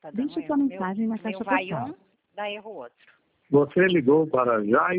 Tá dando Deixe erro. sua mensagem na Meu caixa vai postal. um, dá erro outro. Você ligou para Jai